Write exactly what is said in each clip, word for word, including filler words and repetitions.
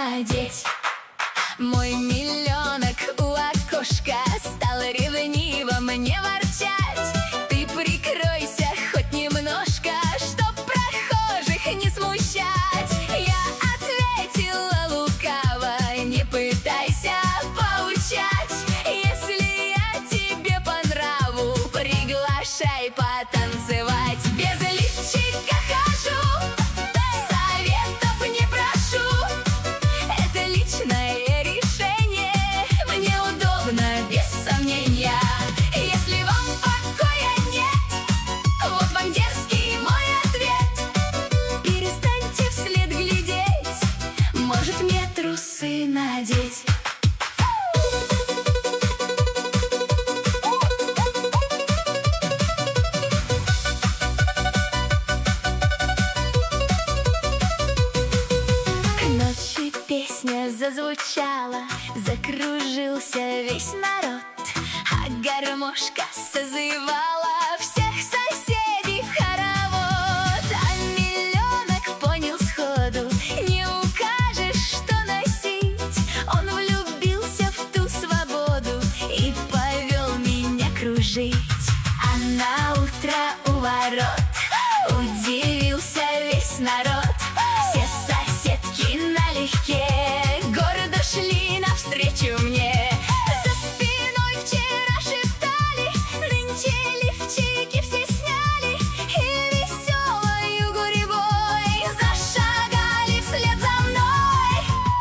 надеть. Мой миллионок у окошка стал ревниво мне ворчать. Ты прикройся хоть немножко, чтоб прохожих не смущать. Я ответила лукаво: не пытайся поучать. Если я тебе по нраву, приглашай потанцевать. Без лифчика хожу, советов не прошу. Это личное решение, мне удобно, без сомнения. Если вам покоя нет, вот вам дерзкий мой ответ. Перестаньте вслед глядеть, может мне трусы надеть. Ночью песня зазвучала, закружился весь народ, а гармошка созывала всех соседей в хоровод. А миллионок понял сходу: не укажешь, что носить. Он влюбился в ту свободу и повел меня кружить. А на утро у ворот удивился весь народ. Все соседки налегке гордо шли навстречу мне. За спиной вчера шептали: нынче лифчики все сняли. И веселою гурьбой зашагали вслед за мной.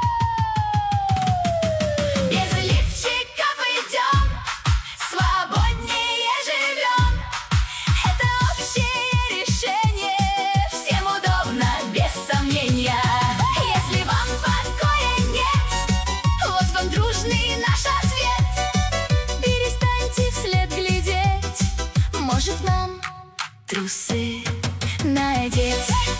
Без лифчиков идем, свободнее живем. Это общее решение, всем удобно, без сомнения. Если вам покоя нет, вот вам дружный наш ответ. Перестаньте вслед глядеть, может нам трусы надеть.